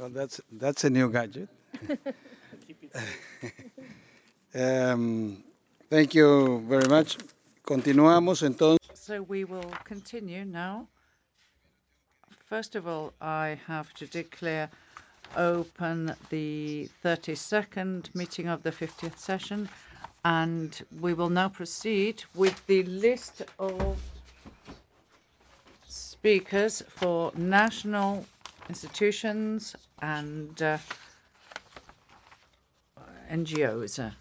Well, that's a new gadget. Um, Thank you very much. Continuamos entonces. So we will continue now. First of all, I have to declare open the 32nd meeting of the 50th session, and we will now proceed with the list of speakers for national institutions and NGOs.